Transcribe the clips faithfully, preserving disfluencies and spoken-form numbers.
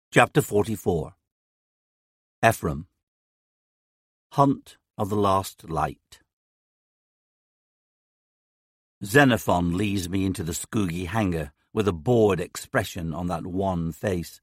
Chapter forty-four. Ephraim. Hunt of the Last Light. Xenophon leads me into the Skoogie hangar with a bored expression on that wan face.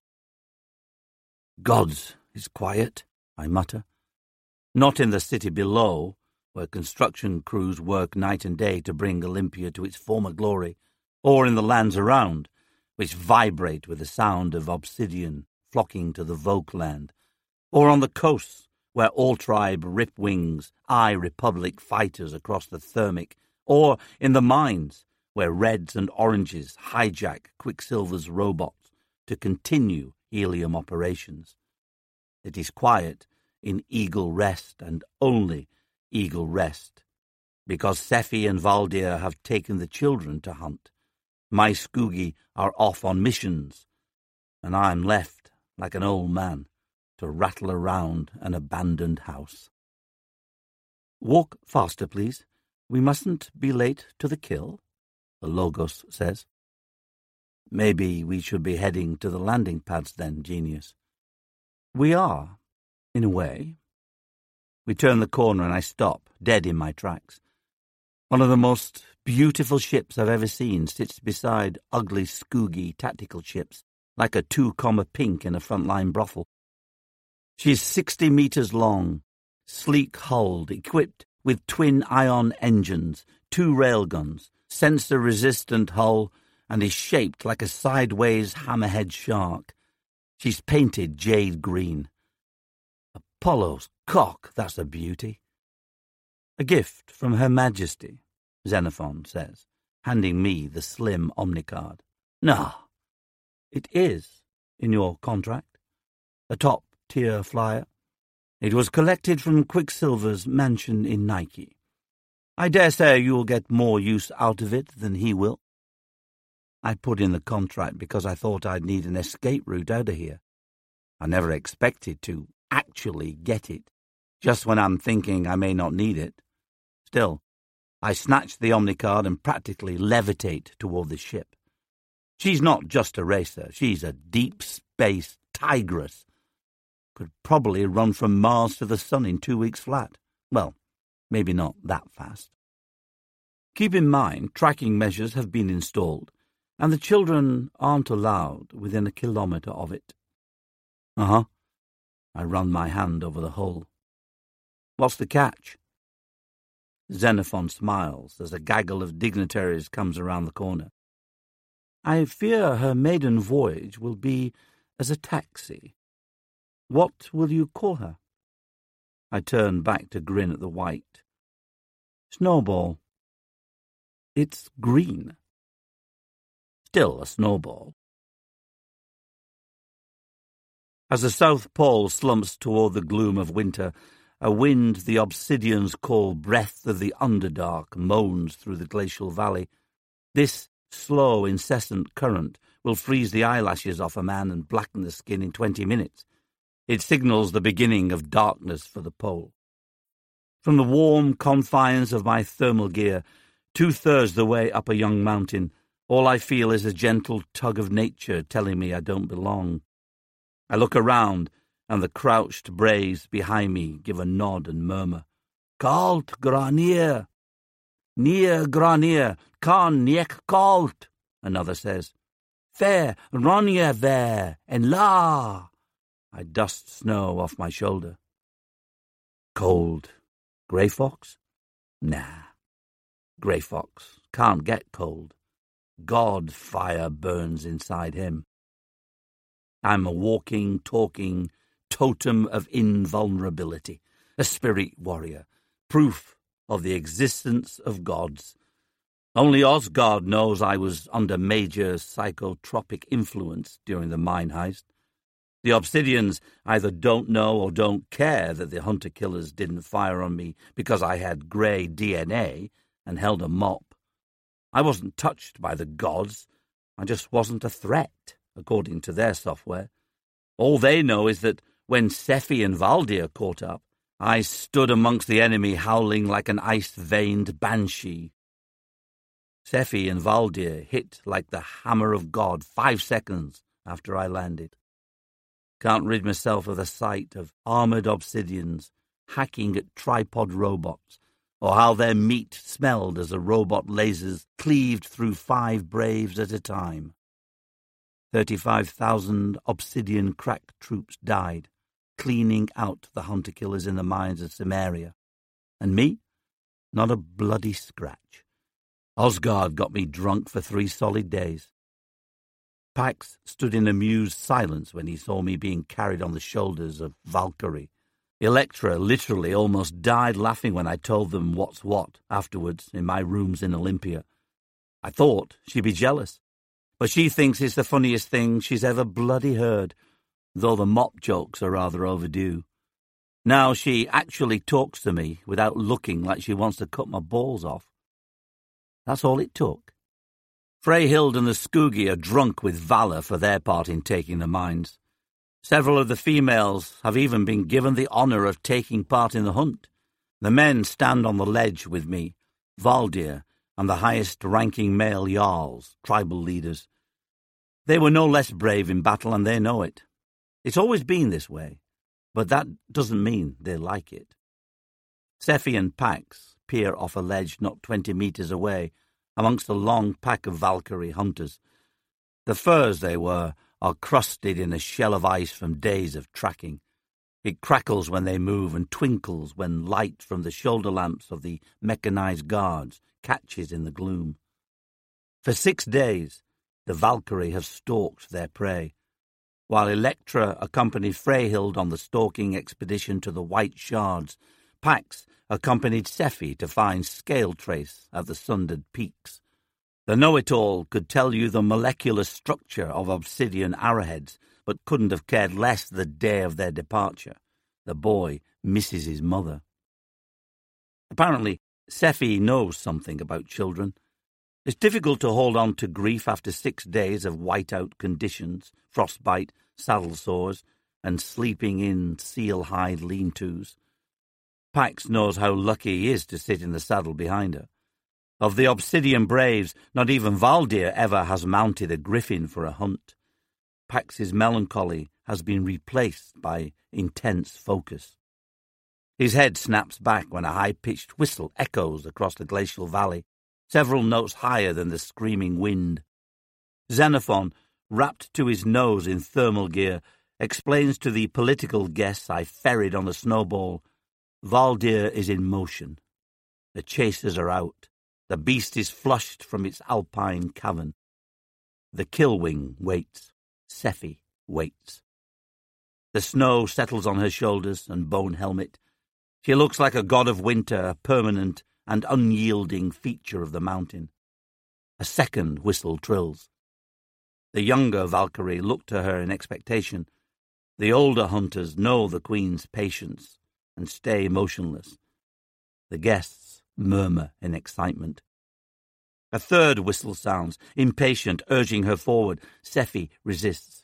Gods, it's quiet, I mutter. Not in the city below, where construction crews work night and day to bring Olympia to its former glory, or in the lands around, which vibrate with the sound of obsidian flocking to the Vokeland, or on the coasts where all-tribe rip wings eye Republic fighters across the thermic, or in the mines where reds and oranges hijack Quicksilver's robots to continue helium operations. It is quiet in Eagle Rest and only Eagle Rest, because Sephi and Valdir have taken the children to hunt. My Skoogie are off on missions, and I am left like an old man, to rattle around an abandoned house. Walk faster, please. We mustn't be late to the kill, the Logos says. Maybe we should be heading to the landing pads then, Genius. We are, in a way. We turn the corner and I stop, dead in my tracks. One of the most beautiful ships I've ever seen sits beside ugly Skoogie tactical ships, like a two-comma pink in a frontline brothel. She's sixty metres long, sleek-hulled, equipped with twin-ion engines, two railguns, sensor-resistant hull, and is shaped like a sideways hammerhead shark. She's painted jade green. Apollo's cock, that's a beauty. A gift from Her Majesty, Xenophon says, handing me the slim Omnicard. No. It is in your contract, a top-tier flyer. It was collected from Quicksilver's mansion in Nike. I dare say you'll get more use out of it than he will. I put in the contract because I thought I'd need an escape route out of here. I never expected to actually get it, just when I'm thinking I may not need it. Still, I snatch the Omnicard and practically levitate toward the ship. She's not just a racer, she's a deep-space tigress. Could probably run from Mars to the Sun in two weeks flat. Well, maybe not that fast. Keep in mind, tracking measures have been installed, and the children aren't allowed within a kilometre of it. Uh-huh. I run my hand over the hull. What's the catch? Xenophon smiles as a gaggle of dignitaries comes around the corner. I fear her maiden voyage will be as a taxi. What will you call her? I turn back to grin at the white. Snowball. It's green. Still a snowball. As the South Pole slumps toward the gloom of winter, a wind the obsidians call Breath of the Underdark moans through the glacial valley. This slow, incessant current will freeze the eyelashes off a man and blacken the skin in twenty minutes. It signals the beginning of darkness for the pole. From the warm confines of my thermal gear, two-thirds the way up a young mountain, all I feel is a gentle tug of nature telling me I don't belong. I look around, and the crouched braves behind me give a nod and murmur. Kalt, Granier! Near Granier, kan niek kalt, another says. Fair, Ronja ver, and la! I dust snow off my shoulder. Cold. Grey Fox? Nah. Grey Fox can't get cold. God fire burns inside him. I'm a walking, talking totem of invulnerability, a spirit warrior, proof of the existence of gods. Only Osgard knows I was under major psychotropic influence during the mine heist. The Obsidians either don't know or don't care that the hunter-killers didn't fire on me because I had grey D N A and held a mop. I wasn't touched by the gods. I just wasn't a threat, according to their software. All they know is that when Sephi and Valdir caught up, I stood amongst the enemy howling like an ice-veined banshee. Sephi and Valdir hit like the hammer of God five seconds after I landed. Can't rid myself of the sight of armoured obsidians hacking at tripod robots, or how their meat smelled as the robot lasers cleaved through five braves at a time. Thirty-five thousand obsidian crack troops died, cleaning out the hunter-killers in the mines of Cimmeria. And me? Not a bloody scratch. Osgard got me drunk for three solid days. Pax stood in amused silence when he saw me being carried on the shoulders of Valkyrie. Electra literally almost died laughing when I told them what's what afterwards in my rooms in Olympia. I thought she'd be jealous, but she thinks it's the funniest thing she's ever bloody heard, though the mop jokes are rather overdue. Now she actually talks to me without looking like she wants to cut my balls off. That's all it took. Freyhild and the Skoogi are drunk with valour for their part in taking the mines. Several of the females have even been given the honour of taking part in the hunt. The men stand on the ledge with me, Valdir and the highest-ranking male Jarls, tribal leaders. They were no less brave in battle, and they know it. It's always been this way, but that doesn't mean they like it. Sephi and Pax peer off a ledge not twenty metres away, amongst a long pack of Valkyrie hunters. The furs they wear are crusted in a shell of ice from days of tracking. It crackles when they move and twinkles when light from the shoulder lamps of the mechanized guards catches in the gloom. For six days, the Valkyrie have stalked their prey, while Electra accompanied Freyhild on the stalking expedition to the White Shards. Pax accompanied Sephi to find scale trace at the sundered peaks. The know-it-all could tell you the molecular structure of obsidian arrowheads, but couldn't have cared less the day of their departure. The boy misses his mother. Apparently, Sephi knows something about children. It's difficult to hold on to grief after six days of whiteout conditions, frostbite, saddle sores, and sleeping in seal-hide lean-tos. Pax knows how lucky he is to sit in the saddle behind her. Of the obsidian braves, not even Valdir ever has mounted a griffin for a hunt. Pax's melancholy has been replaced by intense focus. His head snaps back when a high-pitched whistle echoes across the glacial valley, several notes higher than the screaming wind. Xenophon, wrapped to his nose in thermal gear, explains to the political guests I ferried on the snowball, Valdir is in motion. The chasers are out. The beast is flushed from its alpine cavern. The Killwing waits. Sephi waits. The snow settles on her shoulders and bone helmet. She looks like a god of winter, a permanent and unyielding feature of the mountain. A second whistle trills. The younger Valkyrie look to her in expectation. The older hunters know the queen's patience and stay motionless. The guests murmur in excitement. A third whistle sounds, impatient, urging her forward. Sephi resists.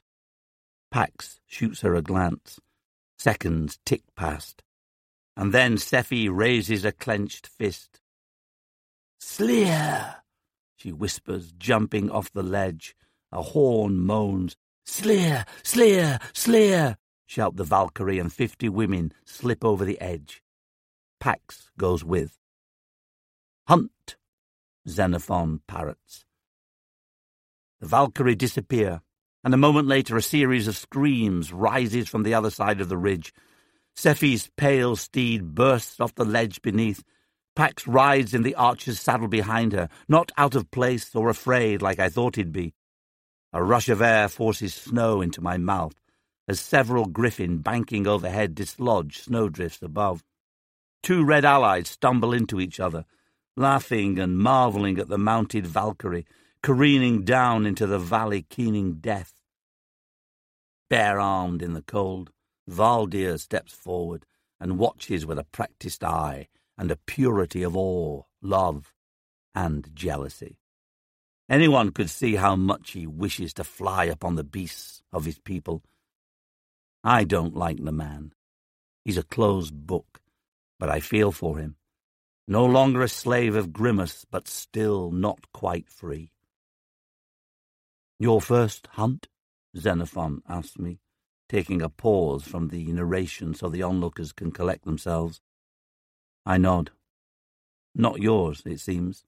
Pax shoots her a glance. Seconds tick past. And then Sephi raises a clenched fist. "Sleer!" she whispers, jumping off the ledge. A horn moans. "Sleer! Sleer! Sleer!" shout the Valkyrie, and fifty women slip over the edge. Pax goes with. "Hunt!" Xenophon parrots. The Valkyrie disappear, and a moment later a series of screams rises from the other side of the ridge. Sephi's pale steed bursts off the ledge beneath. Pax rides in the archer's saddle behind her, not out of place or afraid like I thought he'd be. A rush of air forces snow into my mouth as several griffin banking overhead dislodge snowdrifts above. Two red allies stumble into each other, laughing and marvelling at the mounted Valkyrie, careening down into the valley keening death. Bare-armed in the cold, Valdir steps forward and watches with a practised eye and a purity of awe, love, and jealousy. Anyone could see how much he wishes to fly upon the beasts of his people. I don't like the man. He's a closed book, but I feel for him. No longer a slave of Grimace, but still not quite free. "Your first hunt?" Xenophon asked me, taking a pause from the narration so the onlookers can collect themselves. I nod. Not yours, it seems.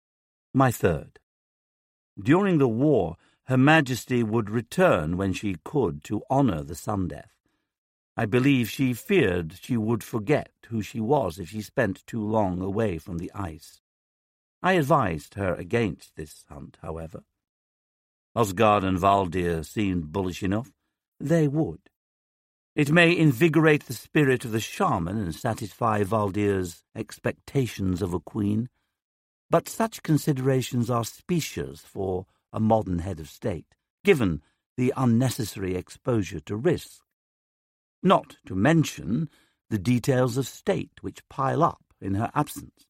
My third. During the war, Her Majesty would return when she could to honour the sun death. I believe she feared she would forget who she was if she spent too long away from the ice. I advised her against this hunt, however. Osgard and Valdir seemed bullish enough. They would. It may invigorate the spirit of the shaman and satisfy Valdir's expectations of a queen, but such considerations are specious for a modern head of state, given the unnecessary exposure to risk. Not to mention the details of state which pile up in her absence.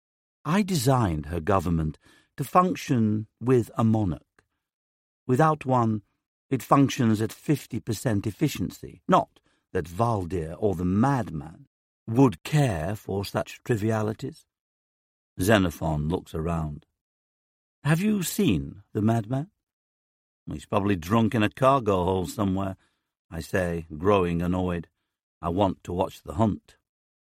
I designed her government to function with a monarch. Without one, it functions at fifty percent efficiency, not that Valdir or the madman would care for such trivialities. Xenophon looks around. Have you seen the madman? He's probably drunk in a cargo hold somewhere, I say, growing annoyed. I want to watch the hunt.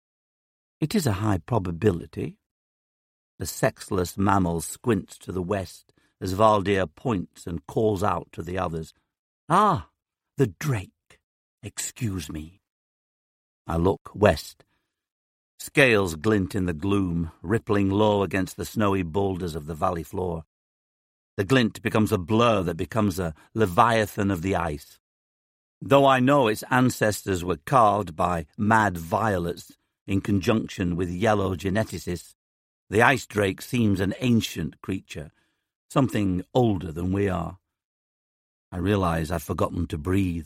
It is a high probability. The sexless mammal squints to the west as Valdir points and calls out to the others. Ah, the drake. Excuse me. I look west. Scales glint in the gloom, rippling low against the snowy boulders of the valley floor. The glint becomes a blur that becomes a leviathan of the ice. Though I know its ancestors were carved by mad violets in conjunction with yellow geneticists, the ice drake seems an ancient creature, something older than we are. I realize I've forgotten to breathe.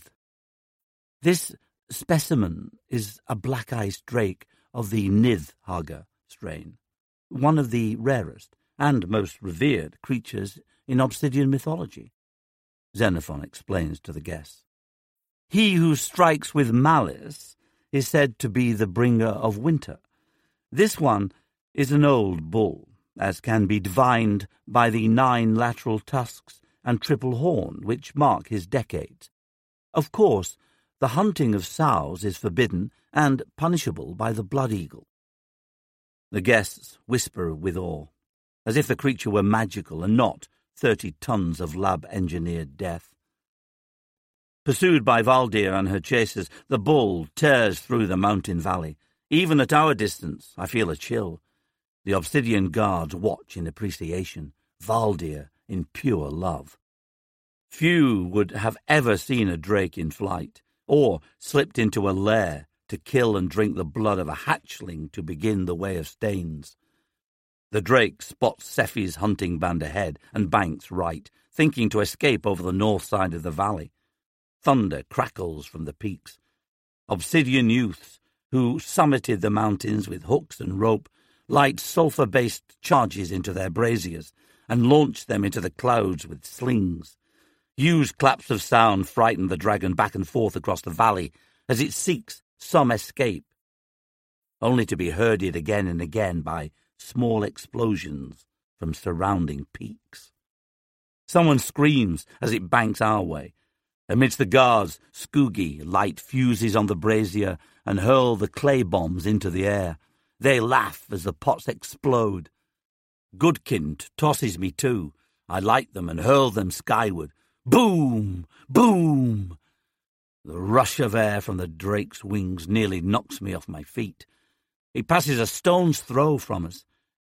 This specimen is a black ice drake of the Nidhogger strain, one of the rarest and most revered creatures in Obsidian mythology. Xenophon explains to the guests. He who strikes with malice is said to be the bringer of winter. This one is an old bull, as can be divined by the nine lateral tusks and triple horn which mark his decades. Of course, the hunting of sows is forbidden and punishable by the blood eagle. The guests whisper with awe, as if the creature were magical and not thirty tons of lab-engineered death. Pursued by Valdir and her chasers, the bull tears through the mountain valley. Even at our distance, I feel a chill. The obsidian guards watch in appreciation, Valdir in pure love. Few would have ever seen a drake in flight, or slipped into a lair to kill and drink the blood of a hatchling to begin the way of Stains. The drake spots Sephi's hunting band ahead and banks right, thinking to escape over the north side of the valley. Thunder crackles from the peaks. Obsidian youths, who summited the mountains with hooks and rope, light sulphur-based charges into their braziers and launch them into the clouds with slings. Huge claps of sound frighten the dragon back and forth across the valley as it seeks some escape, only to be herded again and again by small explosions from surrounding peaks. Someone screams as it banks our way. Amidst the guards, Skoogie light fuses on the brazier and hurl the clay bombs into the air. They laugh as the pots explode. Goodkind tosses me too. I light them and hurl them skyward. Boom! Boom! The rush of air from the drake's wings nearly knocks me off my feet. He passes a stone's throw from us.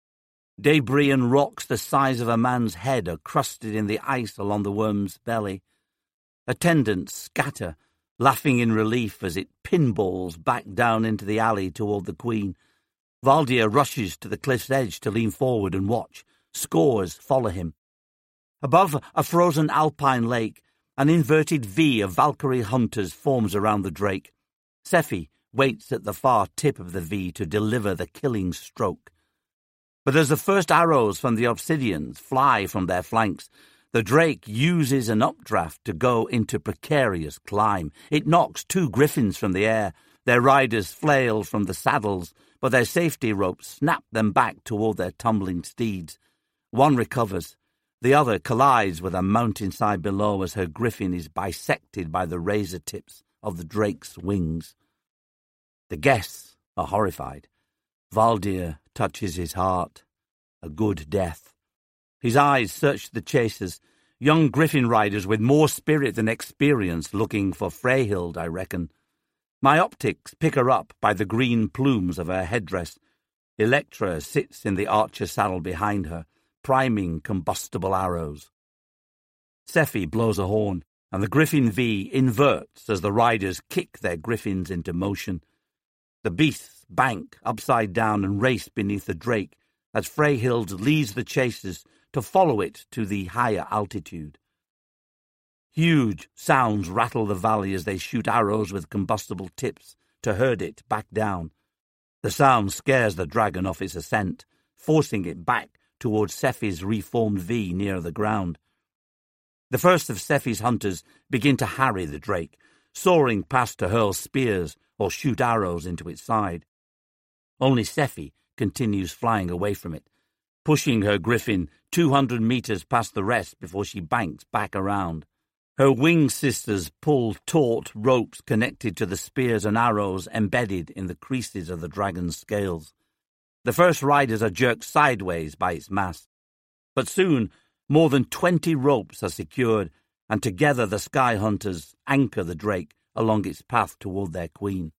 Debris and rocks the size of a man's head are crusted in the ice along the worm's belly. Attendants scatter, laughing in relief as it pinballs back down into the alley toward the queen. Valdir rushes to the cliff's edge to lean forward and watch. Scores follow him. Above a frozen alpine lake, an inverted V of Valkyrie hunters forms around the drake. Sephi waits at the far tip of the V to deliver the killing stroke. But as the first arrows from the obsidians fly from their flanks, the drake uses an updraft to go into precarious climb. It knocks two griffins from the air. Their riders flail from the saddles, but their safety ropes snap them back toward their tumbling steeds. One recovers. The other collides with a mountainside below as her griffin is bisected by the razor tips of the drake's wings. The guests are horrified. Valdir touches his heart. A good death. His eyes search the chasers, young griffin riders with more spirit than experience, looking for Freyhild, I reckon. My optics pick her up by the green plumes of her headdress. Electra sits in the archer saddle behind her, priming combustible arrows. Sephi blows a horn, and the Griffin V inverts as the riders kick their griffins into motion. The beasts bank upside down and race beneath the drake as Freyhild leads the chasers to follow it to the higher altitude. Huge sounds rattle the valley as they shoot arrows with combustible tips to herd it back down. The sound scares the dragon off its ascent, forcing it back towards Sephi's reformed V near the ground. The first of Sephi's hunters begin to harry the drake, soaring past to hurl spears or shoot arrows into its side. Only Sephi continues flying away from it, pushing her griffin two hundred metres past the rest before she banks back around. Her wing sisters pull taut ropes connected to the spears and arrows embedded in the creases of the dragon's scales. The first riders are jerked sideways by its mass, but soon more than twenty ropes are secured, and together the sky hunters anchor the drake along its path toward their queen.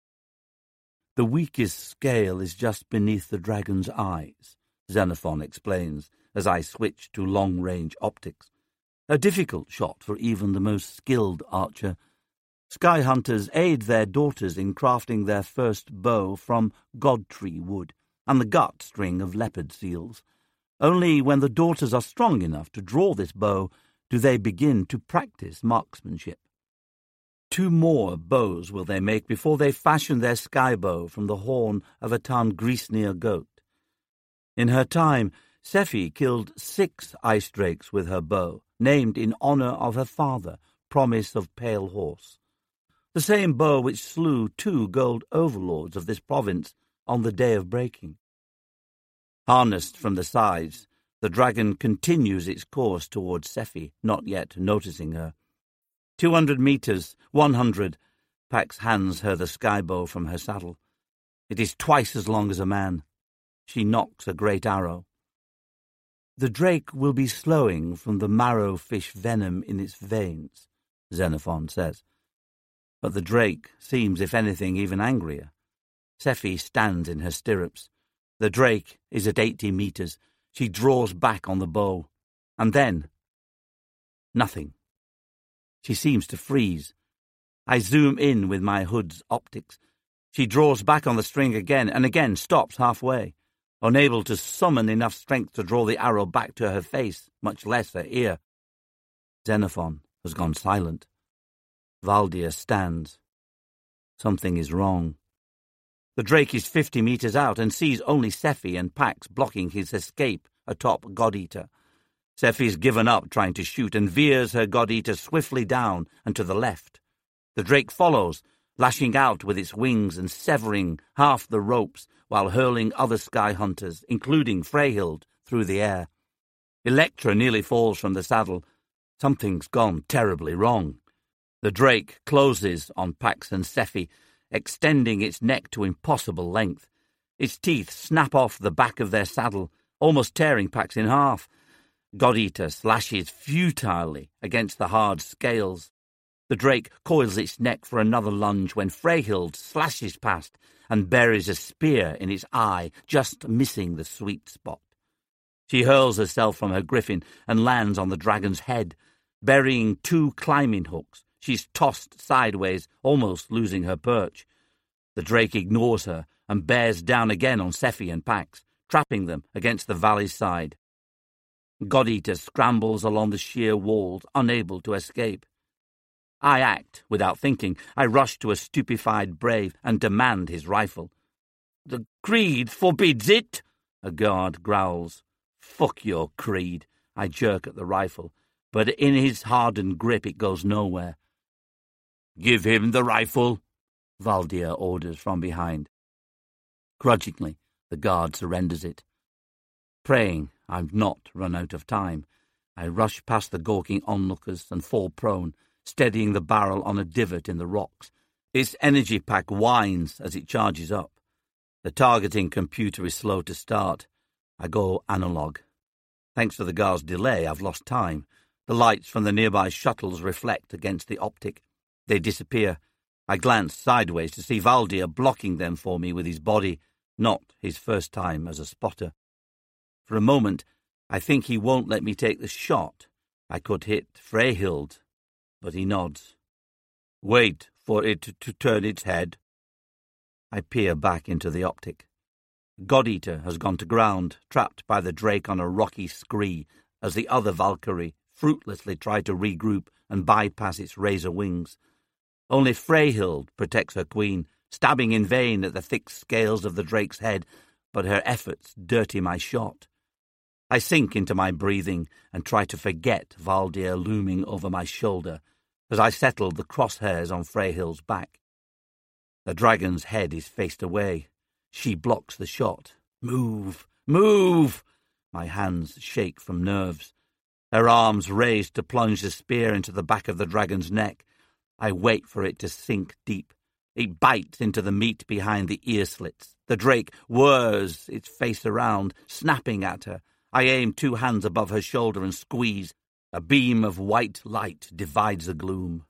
The weakest scale is just beneath the dragon's eyes, Xenophon explains as I switch to long-range optics. A difficult shot for even the most skilled archer. Sky hunters aid their daughters in crafting their first bow from godtree wood and the gut string of leopard seals. Only when the daughters are strong enough to draw this bow do they begin to practice marksmanship. Two more bows will they make before they fashion their sky bow from the horn of a Tangrisnir goat. In her time, Sephi killed six ice drakes with her bow, named in honour of her father, Promise of Pale Horse, the same bow which slew two gold overlords of this province on the day of breaking. Harnessed from the sides, the dragon continues its course towards Sephi, not yet noticing her. Two hundred metres, one hundred, Pax hands her the sky bow from her saddle. It is twice as long as a man. She nocks a great arrow. The drake will be slowing from the marrow-fish venom in its veins, Xenophon says. But the drake seems, if anything, even angrier. Sephi stands in her stirrups. The drake is at eighty metres. She draws back on the bow. And then, nothing. She seems to freeze. I zoom in with my hood's optics. She draws back on the string again and again stops halfway, unable to summon enough strength to draw the arrow back to her face, much less her ear. Xenophon has gone silent. Valdir stands. Something is wrong. The drake is fifty metres out and sees only Sephi and Pax blocking his escape atop God-Eater. Sephi's given up trying to shoot and veers her God-Eater swiftly down and to the left. The drake follows, lashing out with its wings and severing half the ropes while hurling other sky hunters, including Freyhild, through the air. Electra nearly falls from the saddle. Something's gone terribly wrong. The drake closes on Pax and Sephi, extending its neck to impossible length. Its teeth snap off the back of their saddle, almost tearing Pax in half. God-Eater slashes futilely against the hard scales. The drake coils its neck for another lunge when Freyhild slashes past and buries a spear in its eye, just missing the sweet spot. She hurls herself from her griffin and lands on the dragon's head. Burying two climbing hooks, she's tossed sideways, almost losing her perch. The drake ignores her and bears down again on Sephi and Pax, trapping them against the valley's side. God-Eater scrambles along the sheer walls, unable to escape. I act without thinking. I rush to a stupefied brave and demand his rifle. "The creed forbids it," a guard growls. "Fuck your creed." I jerk at the rifle, but in his hardened grip it goes nowhere. "Give him the rifle," Valdir orders from behind. Grudgingly, the guard surrenders it. Praying I've not run out of time, I rush past the gawking onlookers and fall prone, steadying the barrel on a divot in the rocks, Its energy pack whines as it charges up. The targeting computer is slow to start. I go analog. Thanks to the guard's delay, I've lost time. The lights from the nearby shuttles reflect against the optic. They disappear. I glance sideways to see Valdir blocking them for me with his body, not his first time as a spotter. For a moment, I think he won't let me take the shot. I could hit Freyhild, but he nods. Wait for it to turn its head. I peer back into the optic. God-Eater has gone to ground, trapped by the Drake on a rocky scree, as the other Valkyrie fruitlessly try to regroup and bypass its razor wings. Only Freyhild protects her queen, stabbing in vain at the thick scales of the Drake's head, but her efforts dirty my shot. I sink into my breathing and try to forget Valdir looming over my shoulder as I settle the crosshairs on Freyhild's back. The dragon's head is faced away. She blocks the shot. Move! Move! My hands shake from nerves. Her arms raised to plunge the spear into the back of the dragon's neck. I wait for it to sink deep. It bites into the meat behind the ear slits. The Drake whirs its face around, snapping at her. I aim two hands above her shoulder and squeeze. A beam of white light divides the gloom.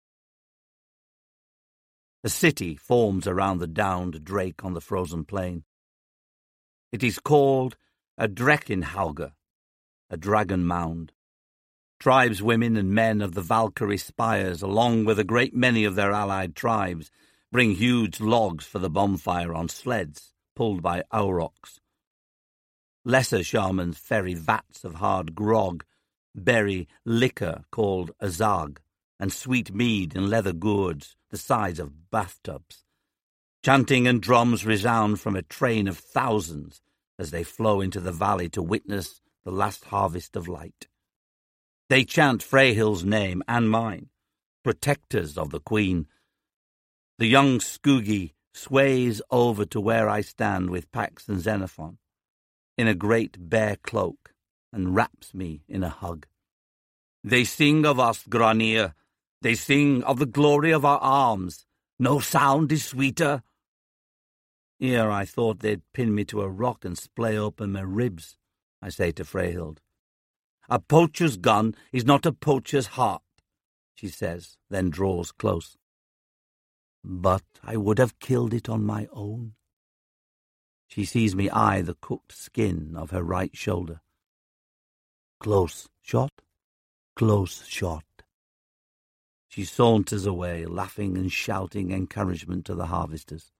A city forms around the downed Drake on the frozen plain. It is called a Dreckenhauge, a dragon mound. Tribeswomen and men of the Valkyrie spires, along with a great many of their allied tribes, bring huge logs for the bonfire on sleds pulled by aurochs. Lesser shamans ferry vats of hard grog, berry liquor called azag, and sweet mead in leather gourds the size of bathtubs. Chanting and drums resound from a train of thousands as they flow into the valley to witness the last harvest of light. They chant Freyhild's name and mine, protectors of the queen. The young Skugi sways over to where I stand with Pax and Xenophon, in a great bear cloak, and wraps me in a hug. They sing of us, Granir. They sing of the glory of our arms. No sound is sweeter. Here I thought they'd pin me to a rock and splay open my ribs, I say to Freyhild. A poacher's gun is not a poacher's heart, she says, then draws close. But I would have killed it on my own. She sees me eye the cooked skin of her right shoulder. Close shot, close shot. She saunters away, laughing and shouting encouragement to the harvesters.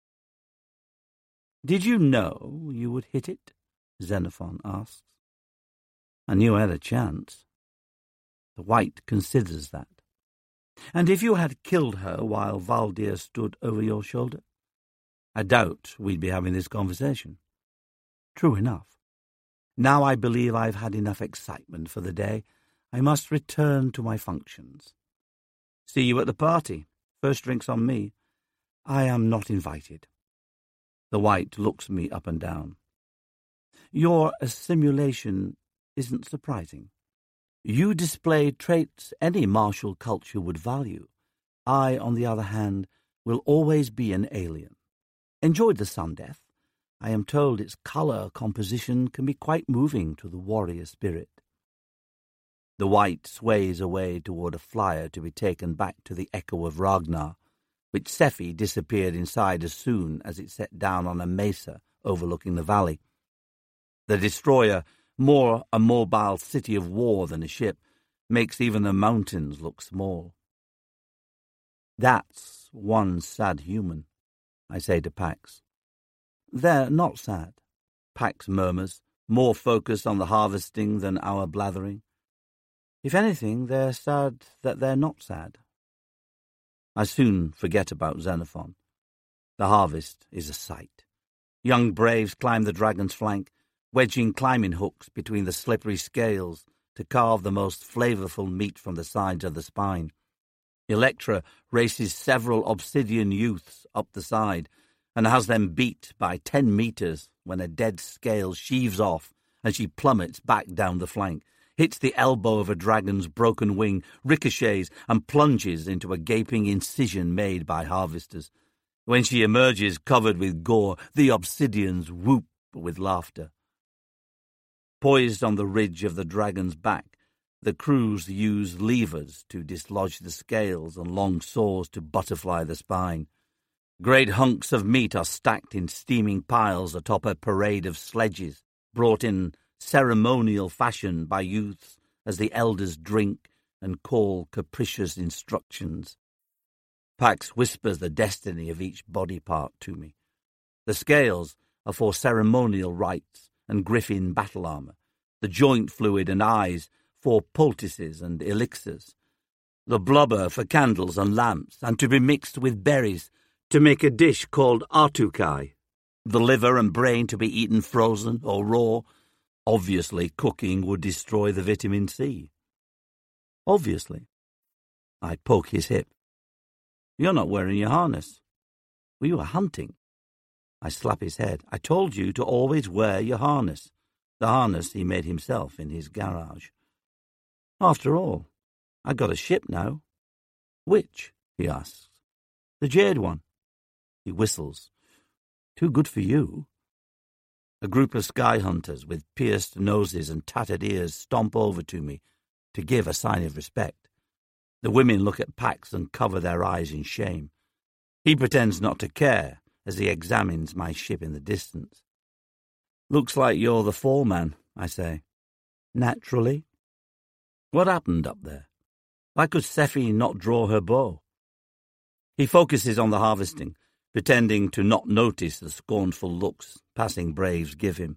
Did you know you would hit it? Xenophon asks. I knew I had a chance. The White considers that. And if you had killed her while Valdir stood over your shoulder? I doubt we'd be having this conversation. True enough. Now I believe I've had enough excitement for the day. I must return to my functions. See you at the party. First drink's on me. I am not invited. The White looks me up and down. Your assimilation isn't surprising. You display traits any martial culture would value. I, on the other hand, will always be an alien. Enjoyed the sun death. I am told its colour composition can be quite moving to the warrior spirit. The White sways away toward a flyer to be taken back to the Echo of Ragnar, which Sephi disappeared inside as soon as it set down on a mesa overlooking the valley. The destroyer, more a mobile city of war than a ship, makes even the mountains look small. That's one sad human, I say to Pax. They're not sad, Pax murmurs, more focused on the harvesting than our blathering. If anything, they're sad that they're not sad. I soon forget about Xenophon. The harvest is a sight. Young braves climb the dragon's flank, wedging climbing hooks between the slippery scales to carve the most flavourful meat from the sides of the spine. Electra races several obsidian youths up the side and has them beat by ten metres when a dead scale sheaves off and she plummets back down the flank, hits the elbow of a dragon's broken wing, ricochets, and plunges into a gaping incision made by harvesters. When she emerges covered with gore, the obsidians whoop with laughter. Poised on the ridge of the dragon's back, the crews use levers to dislodge the scales and long saws to butterfly the spine. Great hunks of meat are stacked in steaming piles atop a parade of sledges, brought in ceremonial fashion by youths as the elders drink and call capricious instructions. Pax whispers the destiny of each body part to me. The scales are for ceremonial rites and griffin battle armour, the joint fluid and eyes for poultices and elixirs, the blubber for candles and lamps, and to be mixed with berries to make a dish called artukai, the liver and brain to be eaten frozen or raw. Obviously, cooking would destroy the vitamin C. Obviously. I poke his hip. You're not wearing your harness. We were hunting. I slap his head. I told you to always wear your harness. The harness he made himself in his garage. After all, I got a ship now. Which? He asks. The jade one. He whistles. Too good for you. A group of sky hunters with pierced noses and tattered ears stomp over to me to give a sign of respect. The women look at Pax and cover their eyes in shame. He pretends not to care as he examines my ship in the distance. Looks like you're the foreman, I say. Naturally. What happened up there? Why could Sephi not draw her bow? He focuses on the harvesting, pretending to not notice the scornful looks passing braves give him.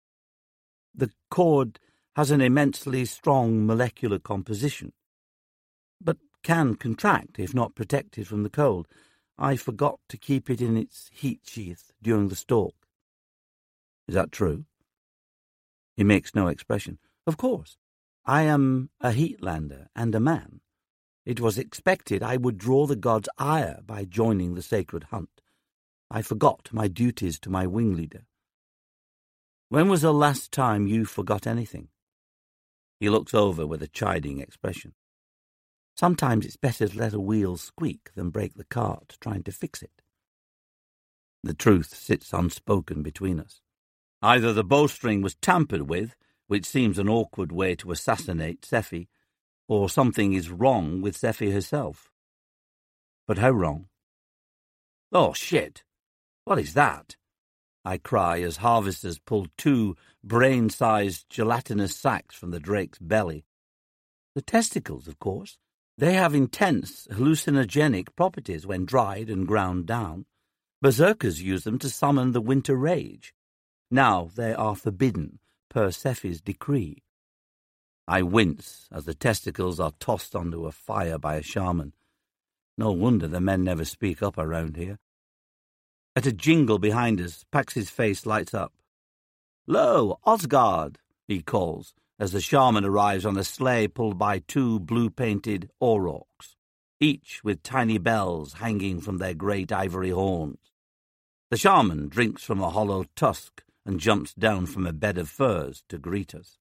The cord has an immensely strong molecular composition, but can contract if not protected from the cold. I forgot to keep it in its heat sheath during the stalk. Is that true? He makes no expression. Of course. I am a Heatlander and a man. It was expected I would draw the gods' ire by joining the sacred hunt. I forgot my duties to my wing leader. When was the last time you forgot anything? He looks over with a chiding expression. Sometimes it's better to let a wheel squeak than break the cart trying to fix it. The truth sits unspoken between us. Either the bowstring was tampered with, which seems an awkward way to assassinate Sephi, or something is wrong with Sephi herself. But how wrong? Oh, shit! What is that? I cry as harvesters pull two brain-sized gelatinous sacs from the drake's belly. The testicles, of course. They have intense hallucinogenic properties when dried and ground down. Berserkers use them to summon the winter rage. Now they are forbidden per Sephi's decree. I wince as the testicles are tossed onto a fire by a shaman. No wonder the men never speak up around here. At a jingle behind us, Pax's face lights up. "Lo, Osgard," he calls, as the shaman arrives on a sleigh pulled by two blue-painted aurochs, each with tiny bells hanging from their great ivory horns. The shaman drinks from a hollow tusk and jumps down from a bed of furs to greet us.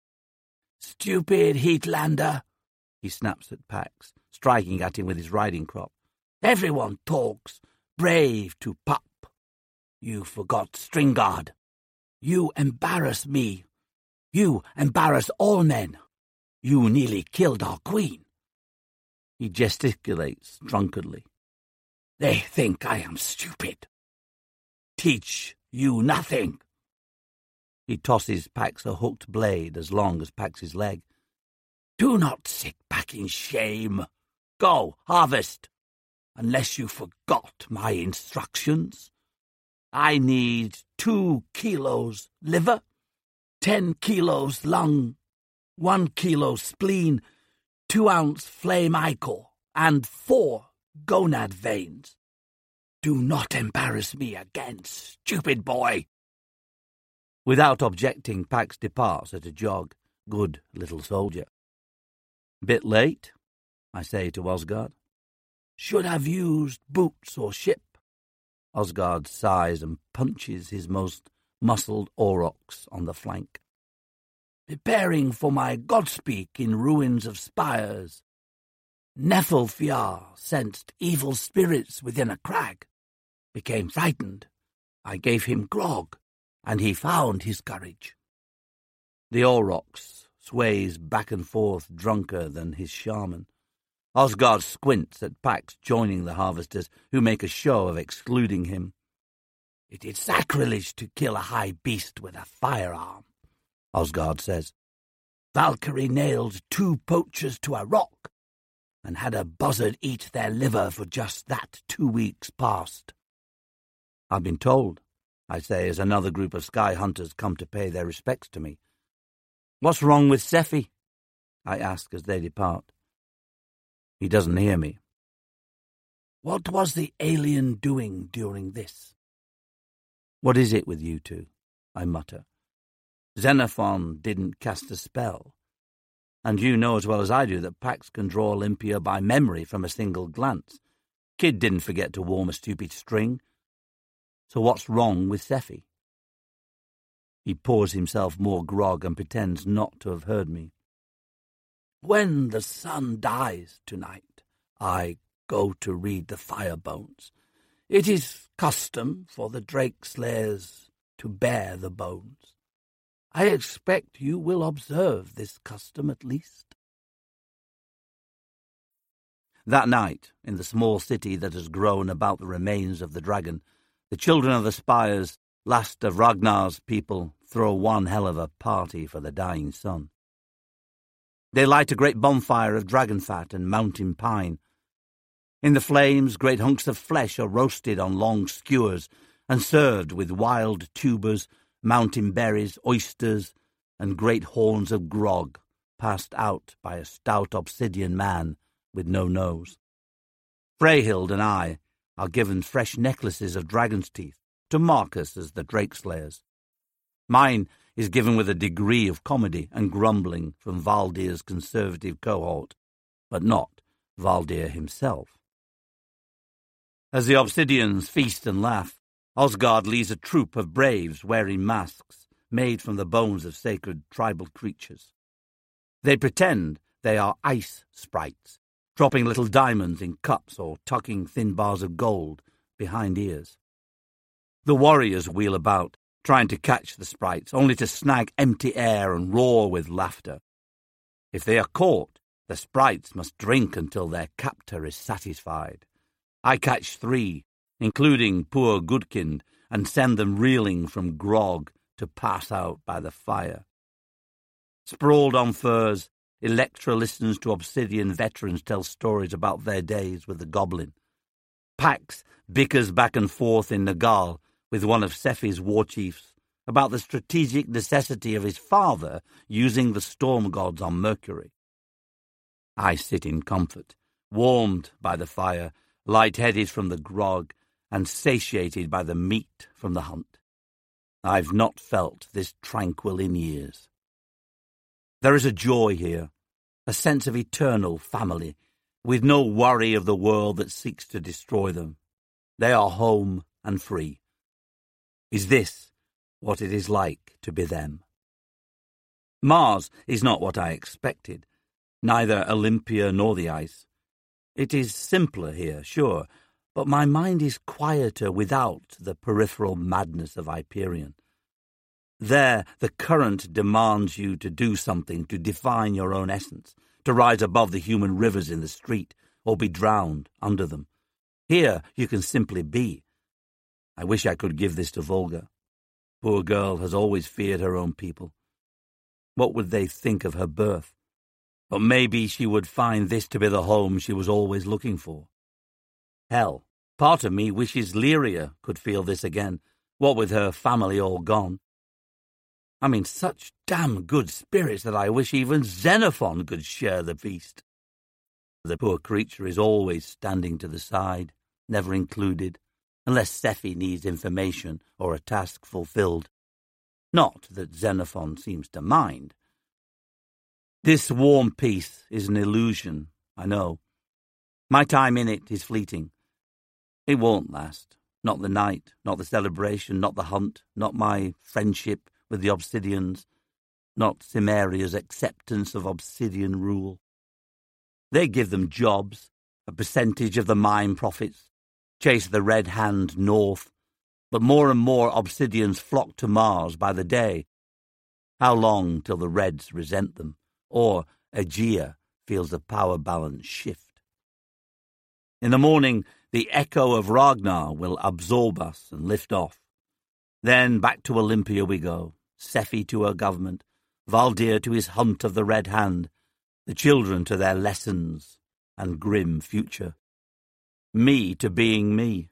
"Stupid Heatlander," he snaps at Pax, striking at him with his riding crop. "Everyone talks. Brave to pup. You forgot Stringard. You embarrass me. You embarrass all men. You nearly killed our queen." He gesticulates drunkenly. "They think I am stupid. Teach you nothing." He tosses Pax a hooked blade as long as Pax's leg. "Do not sit back in shame. Go, harvest. Unless you forgot my instructions. I need two kilos liver, ten kilos lung, one kilo spleen, two ounce flame ichor, and four gonad veins. Do not embarrass me again, stupid boy." Without objecting, Pax departs at a jog. Good little soldier. "Bit late," I say to Osgard. "Should have used boots or ship." Osgard sighs and punches his most muscled aurochs on the flank. preparing for my godspeak in ruins of spires. Nefelfiar sensed evil spirits within a crag, became frightened. I gave him grog, and he found his courage. The Aurochs sways back and forth drunker than his shaman. Osgard squints at Pax joining the harvesters, who make a show of excluding him. It is sacrilege to kill a high beast with a firearm, Osgard says. Valkyrie nailed two poachers to a rock and had a buzzard eat their liver for just that two weeks past. I've been told, I say as another group of sky hunters come to pay their respects to me. What's wrong with Sephi? I ask as they depart. He doesn't hear me. What was the alien doing during this? What is it with you two? I mutter. Xenophon didn't cast a spell, and you know as well as I do that Pax can draw Olympia by memory from a single glance. Kid didn't forget to warm a stupid string. So what's wrong with Sephi? He pours himself more grog and pretends not to have heard me. When the sun dies tonight, I go to read the fire bones. It is custom for the Drake slayers to bear the bones. I expect you will observe this custom at least. That night, in the small city that has grown about the remains of the dragon, the children of the spires, last of Ragnar's people, throw one hell of a party for the dying sun. They light a great bonfire of dragon fat and mountain pine. In the flames, great hunks of flesh are roasted on long skewers and served with wild tubers, mountain berries, oysters, and great horns of grog, passed out by a stout obsidian man with no nose. Freyhild and I are given fresh necklaces of dragon's teeth to mark us as the Drake slayers. Mine is given with a degree of comedy and grumbling from Valdir's conservative cohort, but not Valdir himself. As the Obsidians feast and laugh, Osgard leads a troop of braves wearing masks made from the bones of sacred tribal creatures. They pretend they are ice sprites, dropping little diamonds in cups or tucking thin bars of gold behind ears. The warriors wheel about, trying to catch the sprites, only to snag empty air and roar with laughter. If they are caught, the sprites must drink until their captor is satisfied. I catch three, including poor Gudkind, and send them reeling from grog to pass out by the fire. Sprawled on furs, Electra listens to Obsidian veterans tell stories about their days with the goblin. Pax bickers back and forth in Nagal with one of Sephi's war chiefs about the strategic necessity of his father using the storm gods on Mercury. I sit in comfort, warmed by the fire, light-headed from the grog, and satiated by the meat from the hunt. I've not felt this tranquil in years. There is a joy here, a sense of eternal family, with no worry of the world that seeks to destroy them. They are home and free. Is this what it is like to be them? Mars is not what I expected, neither Olympia nor the ice. It is simpler here, sure, but my mind is quieter without the peripheral madness of Hyperion. There, the current demands you to do something to define your own essence, to rise above the human rivers in the street, or be drowned under them. Here, you can simply be. I wish I could give this to Volga. Poor girl has always feared her own people. What would they think of her birth? But maybe she would find this to be the home she was always looking for. Hell, part of me wishes Lyria could feel this again, what with her family all gone. I'm in such damn good spirits that I wish even Xenophon could share the feast. The poor creature is always standing to the side, never included, unless Sephi needs information or a task fulfilled. Not that Xenophon seems to mind. This warm peace is an illusion, I know. My time in it is fleeting. It won't last. Not the night, not the celebration, not the hunt, not my friendship with the Obsidians. not Cimeria's acceptance of obsidian rule. They give them jobs, a percentage of the mine profits, chase the Red Hand north, but more and more obsidians flock to Mars by the day. How long till the Reds resent them, or Aegea feels the power balance shift? In the morning, the echo of Ragnar will absorb us and lift off. Then back to Olympia we go, Sephi to her government, Valdir to his hunt of the Red Hand, the children to their lessons and grim future. Me to being me.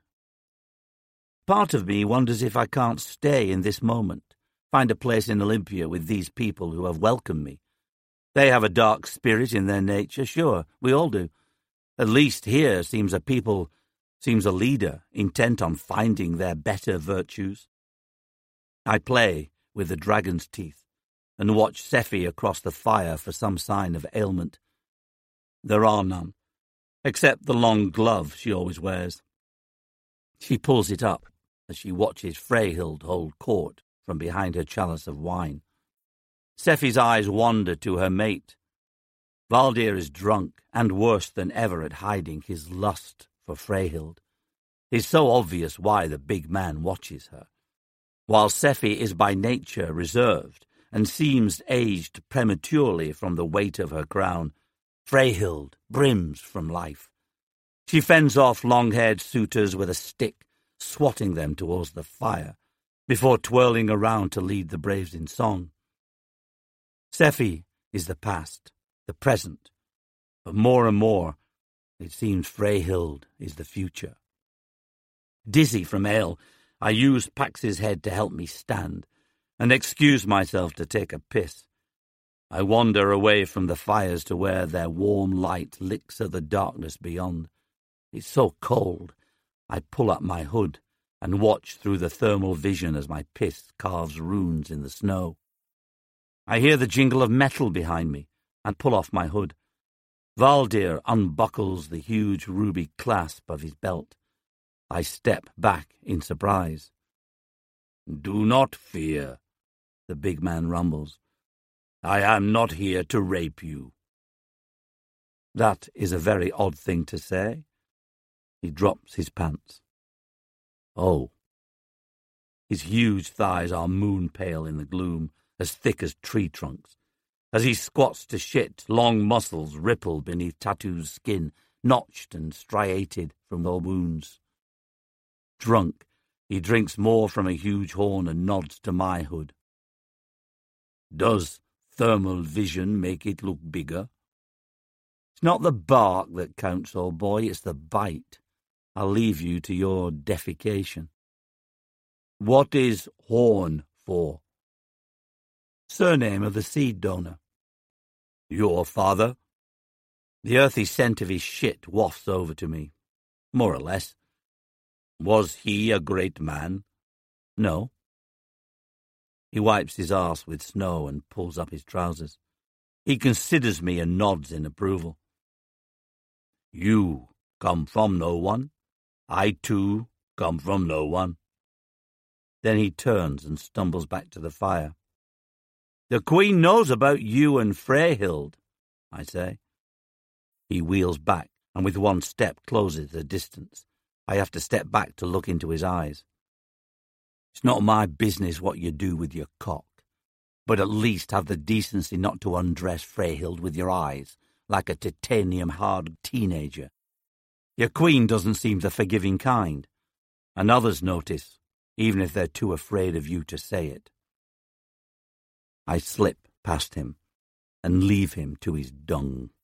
Part of me wonders if I can't stay in this moment, find a place in Olympia with these people who have welcomed me. They have a dark spirit in their nature, sure, we all do. At least here seems a people, seems a leader, intent on finding their better virtues. I play with the dragon's teeth and watch Sephi across the fire for some sign of ailment. There are none, except the long glove she always wears. She pulls it up as she watches Freyhild hold court from behind her chalice of wine. Sephi's eyes wander to her mate. Valdir is drunk and worse than ever at hiding his lust for Freyhild. It's so obvious why the big man watches her. While Sephi is by nature reserved and seems aged prematurely from the weight of her crown, Freyhild brims from life. She fends off long-haired suitors with a stick, swatting them towards the fire, before twirling around to lead the braves in song. Sephi is the past, the present, but more and more it seems Freyhild is the future. Dizzy from ale, I use Pax's head to help me stand, and excuse myself to take a piss. I wander away from the fires to where their warm light licks at the darkness beyond. It's so cold, I pull up my hood and watch through the thermal vision as my piss carves runes in the snow. I hear the jingle of metal behind me and pull off my hood. Valdir unbuckles the huge ruby clasp of his belt. I step back in surprise. "Do not fear," the big man rumbles. "I am not here to rape you." That is a very odd thing to say. He drops his pants. Oh. His huge thighs are moon-pale in the gloom, as thick as tree trunks. As he squats to shit, long muscles ripple beneath Tatu's skin, notched and striated from the wounds. Drunk, he drinks more from a huge horn and nods to my hood. "Does thermal vision make it look bigger?" "It's not the bark that counts, old boy, it's the bite. I'll leave you to your defecation." "What is horn for?" "Surname of the seed donor." "Your father?" The earthy scent of his shit wafts over to me. More or less. "Was he a great man?" "No." He wipes his arse with snow and pulls up his trousers. He considers me and nods in approval. "You come from no one. I, too, come from no one." Then he turns and stumbles back to the fire. "The Queen knows about you and Freyhild," I say. He wheels back and with one step closes the distance. I have to step back to look into his eyes. "It's not my business what you do with your cock, but at least have the decency not to undress Freyhild with your eyes like a titanium-hard teenager. Your queen doesn't seem the forgiving kind, and others notice, even if they're too afraid of you to say it." I slip past him and leave him to his dung.